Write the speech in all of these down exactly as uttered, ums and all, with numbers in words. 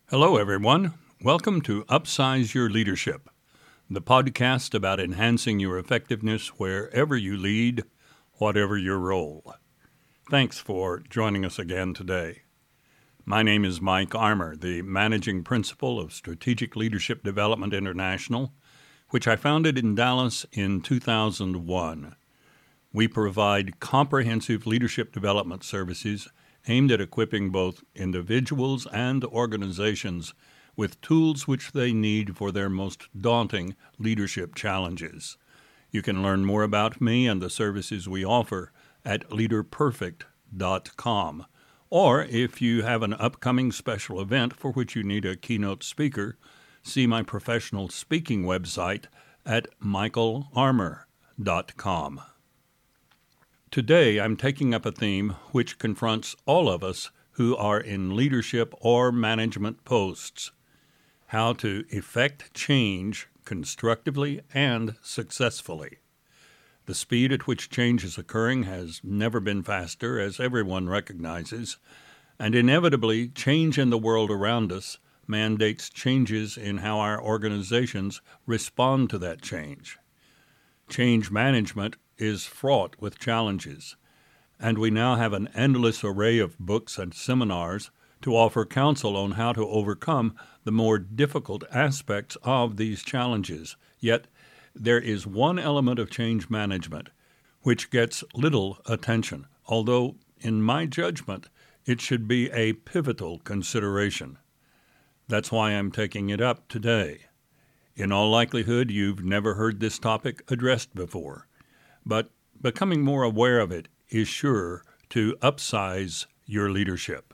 Hello, everyone. Welcome to Upsize Your Leadership, the podcast about enhancing your effectiveness wherever you lead, whatever your role. Thanks for joining us again today. My name is Mike Armour, the Managing Principal of Strategic Leadership Development International, which I founded in Dallas in two thousand one. We provide comprehensive leadership development services aimed at equipping both individuals and organizations with tools which they need for their most daunting leadership challenges. You can learn more about me and the services we offer at leader perfect dot com. Or if you have an upcoming special event for which you need a keynote speaker, see my professional speaking website at michael armour dot com. Today, I'm taking up a theme which confronts all of us who are in leadership or management posts: how to effect change constructively and successfully. The speed at which change is occurring has never been faster, as everyone recognizes, and inevitably, change in the world around us mandates changes in how our organizations respond to that change. Change management is fraught with challenges, and we now have an endless array of books and seminars to offer counsel on how to overcome the more difficult aspects of these challenges. Yet, there is one element of change management which gets little attention, although, in my judgment, it should be a pivotal consideration. That's why I'm taking it up today. In all likelihood, you've never heard this topic addressed before, but becoming more aware of it is sure to upsize your leadership.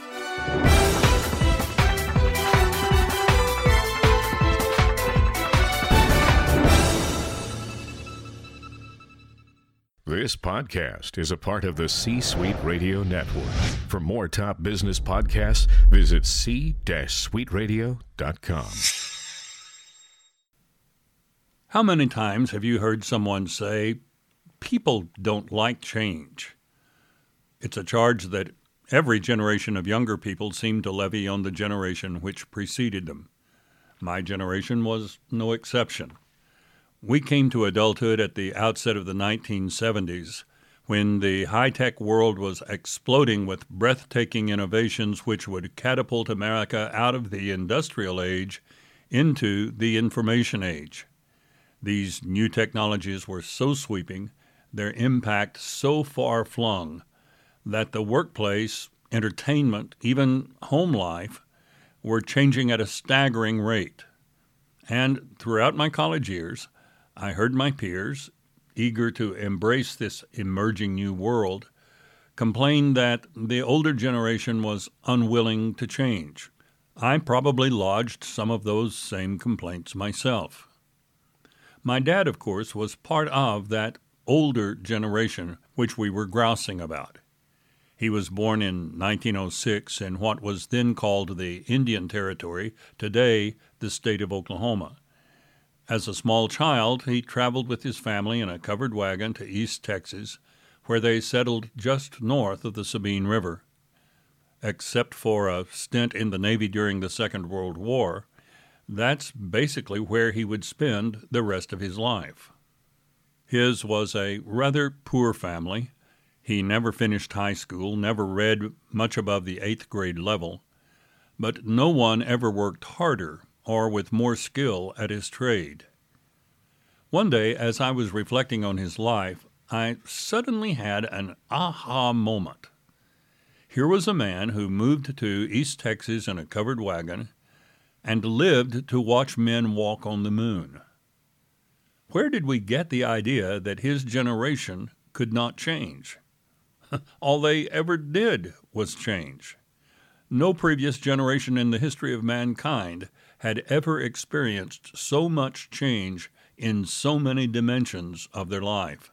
This podcast is a part of the C-Suite Radio Network. For more top business podcasts, visit c suite radio dot com. How many times have you heard someone say, "People don't like change"? It's a charge that every generation of younger people seem to levy on the generation which preceded them. My generation was no exception. We came to adulthood at the outset of the nineteen seventies, when the high-tech world was exploding with breathtaking innovations which would catapult America out of the industrial age into the information age. These new technologies were so sweeping, their impact so far-flung, that the workplace, entertainment, even home life, were changing at a staggering rate. And throughout my college years, I heard my peers, eager to embrace this emerging new world, complain that the older generation was unwilling to change. I probably lodged some of those same complaints myself. My dad, of course, was part of that older generation which we were grousing about. He was born in nineteen oh six in what was then called the Indian Territory, today the state of Oklahoma. As a small child, he traveled with his family in a covered wagon to East Texas, where they settled just north of the Sabine River. Except for a stint in the Navy during the Second World War, that's basically where he would spend the rest of his life. His was a rather poor family. He never finished high school, never read much above the eighth grade level, but no one ever worked harder or with more skill at his trade. One day, as I was reflecting on his life, I suddenly had an aha moment. Here was a man who moved to East Texas in a covered wagon and lived to watch men walk on the moon. Where did we get the idea that his generation could not change? All they ever did was change. No previous generation in the history of mankind had ever experienced so much change in so many dimensions of their life.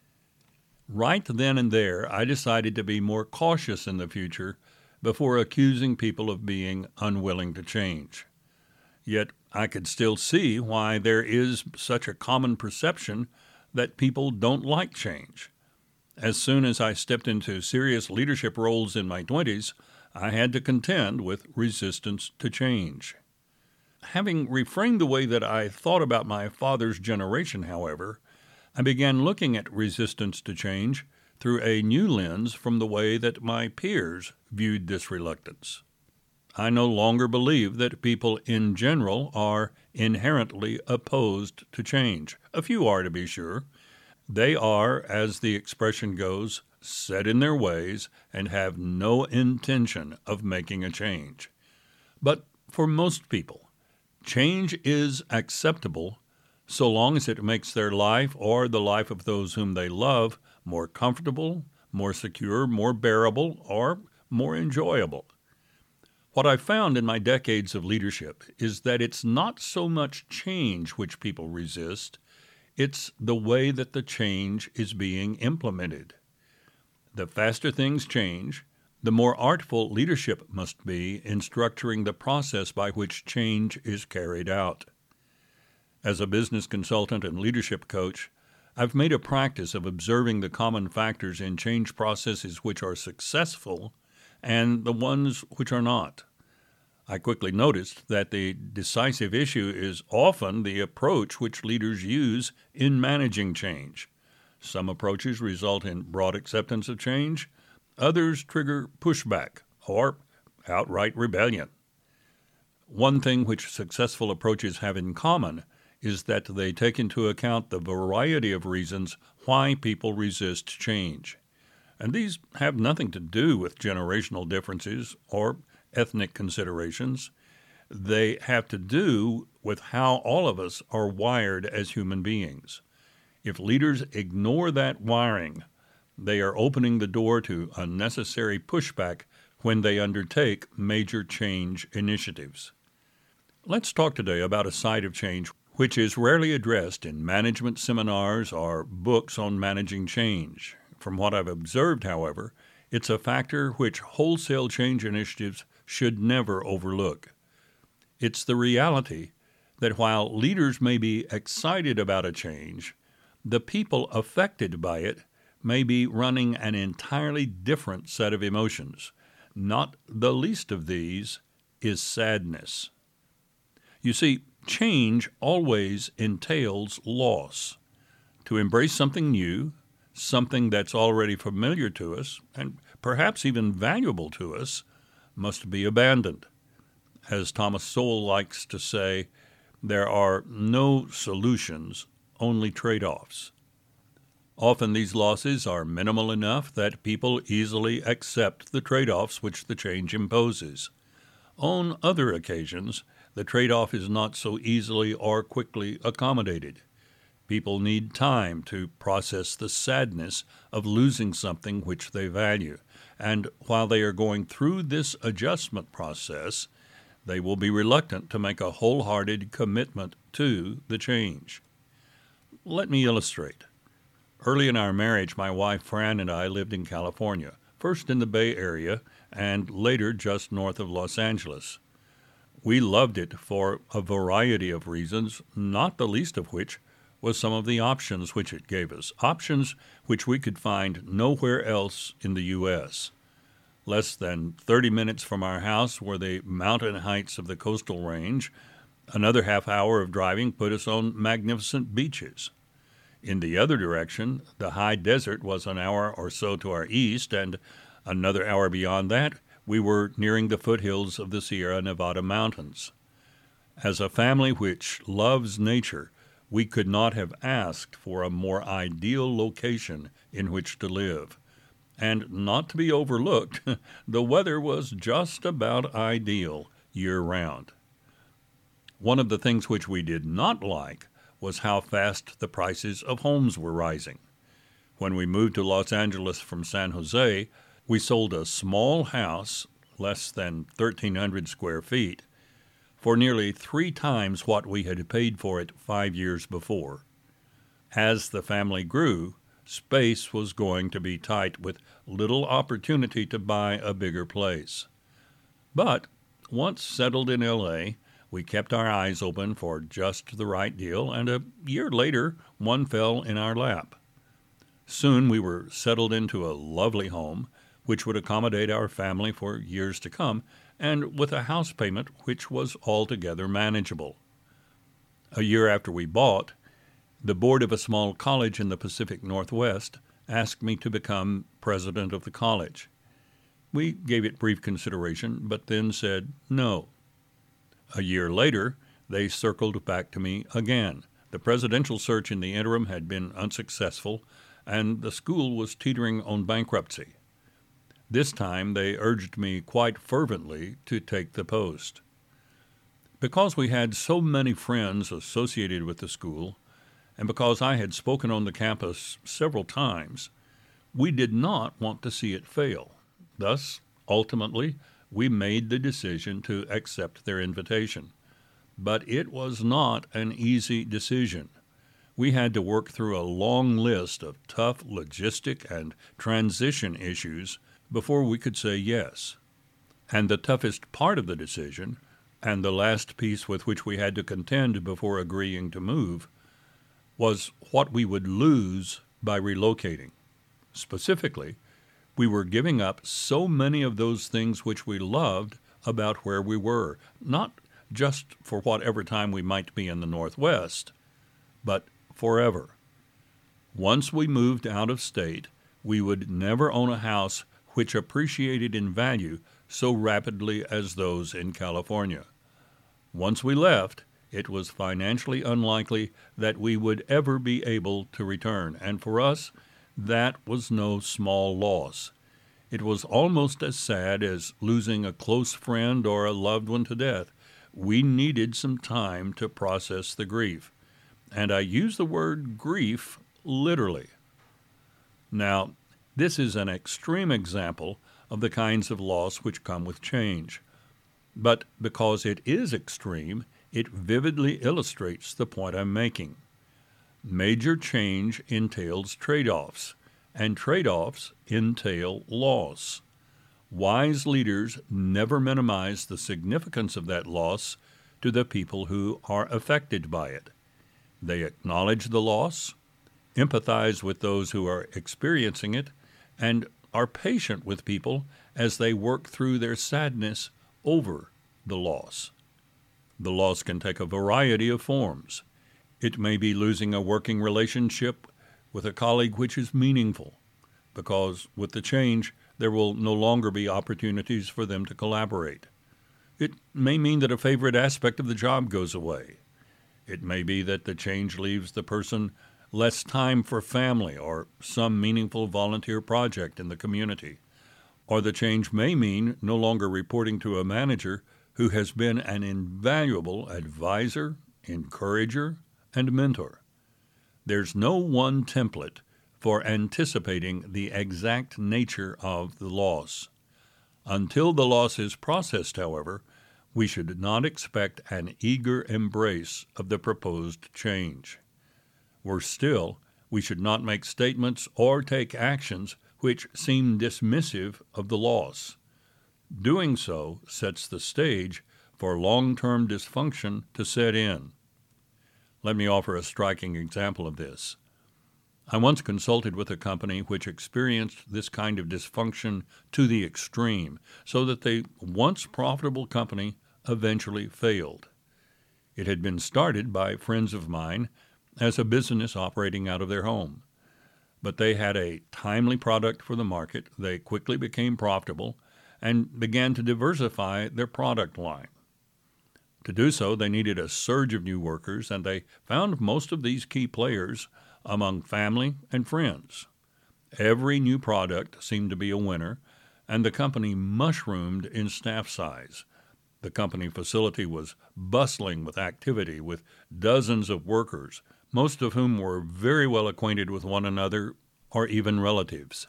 Right then and there, I decided to be more cautious in the future before accusing people of being unwilling to change. Yet I could still see why there is such a common perception that people don't like change. As soon as I stepped into serious leadership roles in my twenties, I had to contend with resistance to change. Having reframed the way that I thought about my father's generation, however, I began looking at resistance to change through a new lens from the way that my peers viewed this reluctance. I no longer believe that people in general are inherently opposed to change. A few are, to be sure. They are, as the expression goes, set in their ways and have no intention of making a change. But for most people, change is acceptable so long as it makes their life or the life of those whom they love more comfortable, more secure, more bearable, or more enjoyable. What I've found in my decades of leadership is that it's not so much change which people resist, it's the way that the change is being implemented. The faster things change, the more artful leadership must be in structuring the process by which change is carried out. As a business consultant and leadership coach, I've made a practice of observing the common factors in change processes which are successful and the ones which are not. I quickly noticed that the decisive issue is often the approach which leaders use in managing change. Some approaches result in broad acceptance of change, others trigger pushback or outright rebellion. One thing which successful approaches have in common is that they take into account the variety of reasons why people resist change. And these have nothing to do with generational differences or ethnic considerations. They have to do with how all of us are wired as human beings. If leaders ignore that wiring, they are opening the door to unnecessary pushback when they undertake major change initiatives. Let's talk today about a side of change which is rarely addressed in management seminars or books on managing change. From what I've observed, however, it's a factor which wholesale change initiatives should never overlook. It's the reality that while leaders may be excited about a change, the people affected by it may be running an entirely different set of emotions. Not the least of these is sadness. You see, change always entails loss. To embrace something new, something that's already familiar to us, and perhaps even valuable to us, must be abandoned. As Thomas Sowell likes to say, there are no solutions, only trade-offs. Often these losses are minimal enough that people easily accept the trade-offs which the change imposes. On other occasions, the trade-off is not so easily or quickly accommodated. People need time to process the sadness of losing something which they value, and while they are going through this adjustment process, they will be reluctant to make a wholehearted commitment to the change. Let me illustrate. Early in our marriage, my wife Fran and I lived in California, first in the Bay Area and later just north of Los Angeles. We loved it for a variety of reasons, not the least of which was some of the options which it gave us, options which we could find nowhere else in the U S Less than thirty minutes from our house were the mountain heights of the coastal range. Another half hour of driving put us on magnificent beaches. In the other direction, the high desert was an hour or so to our east, and another hour beyond that, we were nearing the foothills of the Sierra Nevada mountains. As a family which loves nature, we could not have asked for a more ideal location in which to live. And not to be overlooked, the weather was just about ideal year-round. One of the things which we did not like was how fast the prices of homes were rising. When we moved to Los Angeles from San Jose, we sold a small house, less than thirteen hundred square feet, for nearly three times what we had paid for it five years before. As the family grew, space was going to be tight with little opportunity to buy a bigger place. But once settled in L A, we kept our eyes open for just the right deal, and a year later, one fell in our lap. Soon we were settled into a lovely home, which would accommodate our family for years to come, and with a house payment which was altogether manageable. A year after we bought, the board of a small college in the Pacific Northwest asked me to become president of the college. We gave it brief consideration, but then said no. A year later, they circled back to me again. The presidential search in the interim had been unsuccessful, and the school was teetering on bankruptcy. This time they urged me quite fervently to take the post. Because we had so many friends associated with the school, and because I had spoken on the campus several times, we did not want to see it fail. Thus, ultimately, we made the decision to accept their invitation. But it was not an easy decision. We had to work through a long list of tough logistic and transition issues before we could say yes. And the toughest part of the decision, and the last piece with which we had to contend before agreeing to move, was what we would lose by relocating. Specifically, we were giving up so many of those things which we loved about where we were, not just for whatever time we might be in the Northwest, but forever. Once we moved out of state, we would never own a house which appreciated in value so rapidly as those in California. Once we left, it was financially unlikely that we would ever be able to return, and for us, that was no small loss. It was almost as sad as losing a close friend or a loved one to death. We needed some time to process the grief, and I use the word grief literally. Now, this is an extreme example of the kinds of loss which come with change. But because it is extreme, it vividly illustrates the point I'm making. Major change entails trade-offs, and trade-offs entail loss. Wise leaders never minimize the significance of that loss to the people who are affected by it. They acknowledge the loss, empathize with those who are experiencing it, and are patient with people as they work through their sadness over the loss. The loss can take a variety of forms. It may be losing a working relationship with a colleague which is meaningful, because with the change, there will no longer be opportunities for them to collaborate. It may mean that a favorite aspect of the job goes away. It may be that the change leaves the person less time for family or some meaningful volunteer project in the community. Or the change may mean no longer reporting to a manager who has been an invaluable advisor, encourager, and mentor. There's no one template for anticipating the exact nature of the loss. Until the loss is processed, however, we should not expect an eager embrace of the proposed change. Worse still, we should not make statements or take actions which seem dismissive of the loss. Doing so sets the stage for long-term dysfunction to set in. Let me offer a striking example of this. I once consulted with a company which experienced this kind of dysfunction to the extreme, so that the once profitable company eventually failed. It had been started by friends of mine as a business operating out of their home. But they had a timely product for the market, they quickly became profitable, and began to diversify their product line. To do so, they needed a surge of new workers, and they found most of these key players among family and friends. Every new product seemed to be a winner, and the company mushroomed in staff size. The company facility was bustling with activity, with dozens of workers, most of whom were very well acquainted with one another or even relatives.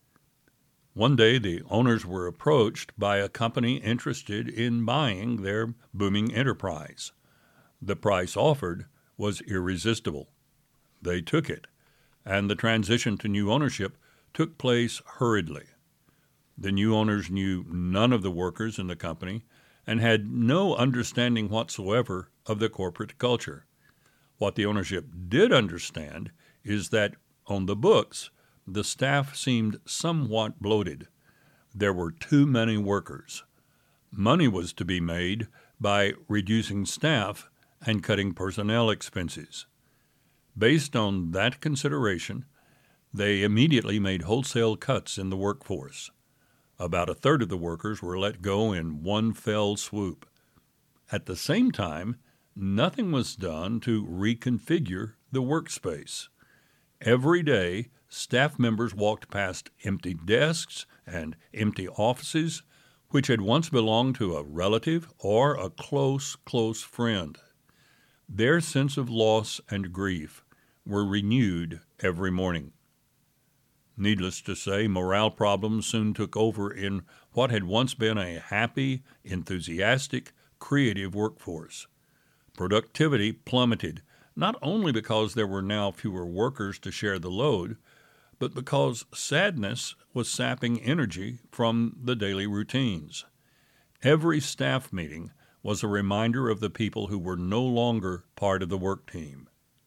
One day, the owners were approached by a company interested in buying their booming enterprise. The price offered was irresistible. They took it, and the transition to new ownership took place hurriedly. The new owners knew none of the workers in the company and had no understanding whatsoever of the corporate culture. What the ownership did understand is that, on the books, the staff seemed somewhat bloated. there were too many workers. Money was to be made by reducing staff and cutting personnel expenses. Based on that consideration, they immediately made wholesale cuts in the workforce. About a third of the workers were let go in one fell swoop. At the same time, nothing was done to reconfigure the workspace. Every day, staff members walked past empty desks and empty offices, which had once belonged to a relative or a close, close friend. Their sense of loss and grief were renewed every morning. Needless to say, morale problems soon took over in what had once been a happy, enthusiastic, creative workforce. Productivity plummeted, not only because there were now fewer workers to share the load, but because sadness was sapping energy from the daily routines. Every staff meeting was a reminder of the people who were no longer part of the work team.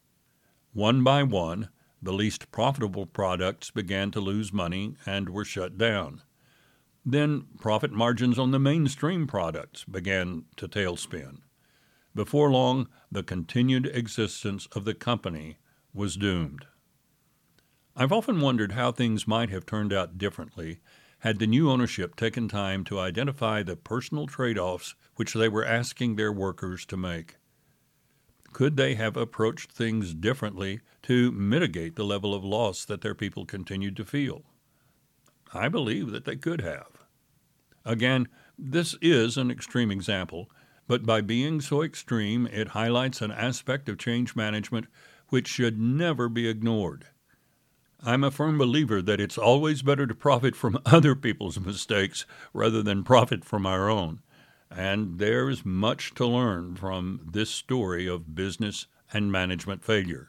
One by one, the least profitable products began to lose money and were shut down. Then profit margins on the mainstream products began to tailspin. Before long, the continued existence of the company was doomed. I've often wondered how things might have turned out differently had the new ownership taken time to identify the personal trade-offs which they were asking their workers to make. Could they have approached things differently to mitigate the level of loss that their people continued to feel? I believe that they could have. Again, this is an extreme example, but by being so extreme, it highlights an aspect of change management which should never be ignored. I'm a firm believer that it's always better to profit from other people's mistakes rather than profit from our own. And there's much to learn from this story of business and management failure.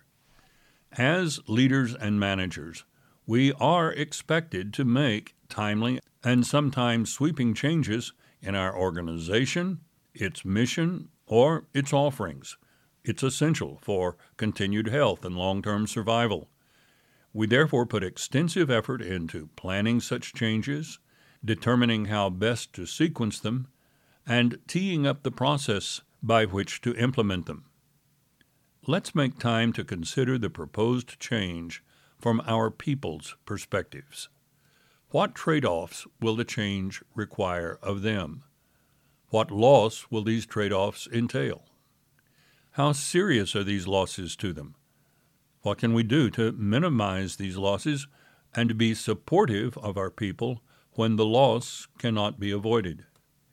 As leaders and managers, we are expected to make timely and sometimes sweeping changes in our organization, its mission, or its offerings. It's essential for continued health and long-term survival. We therefore put extensive effort into planning such changes, determining how best to sequence them, and teeing up the process by which to implement them. Let's make time to consider the proposed change from our people's perspectives. What trade-offs will the change require of them? What loss will these trade-offs entail? How serious are these losses to them? What can we do to minimize these losses and be supportive of our people when the loss cannot be avoided?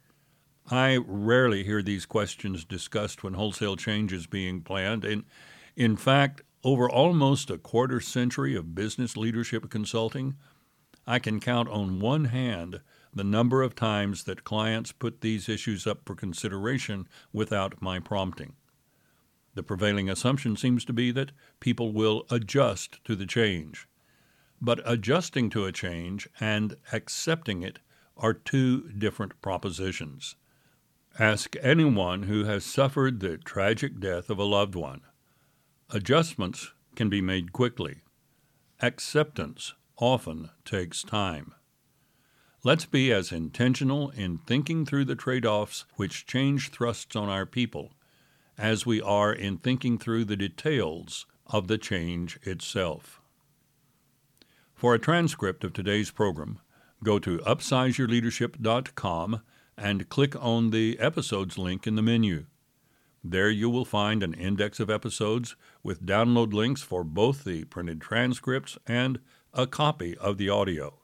I rarely hear these questions discussed when wholesale change is being planned, and in fact, over almost a quarter century of business leadership consulting, I can count on one hand the number of times that clients put these issues up for consideration without my prompting. The prevailing assumption seems to be that people will adjust to the change. But adjusting to a change and accepting it are two different propositions. Ask anyone who has suffered the tragic death of a loved one. Adjustments can be made quickly. Acceptance often takes time. Let's be as intentional in thinking through the trade-offs which change thrusts on our people as we are in thinking through the details of the change itself. For a transcript of today's program, go to upsize your leadership dot com and click on the Episodes link in the menu. There you will find an index of episodes with download links for both the printed transcripts and a copy of the audio.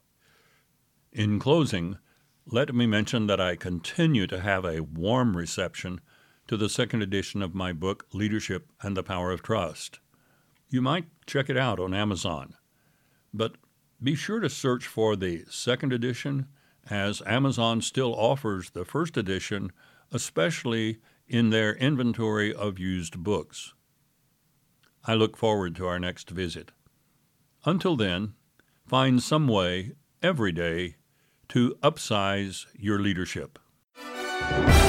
In closing, let me mention that I continue to have a warm reception to the second edition of my book, Leadership and the Power of Trust. You might check it out on Amazon, but be sure to search for the second edition, as Amazon still offers the first edition, especially in their inventory of used books. I look forward to our next visit. Until then, find some way every day to upsize your leadership.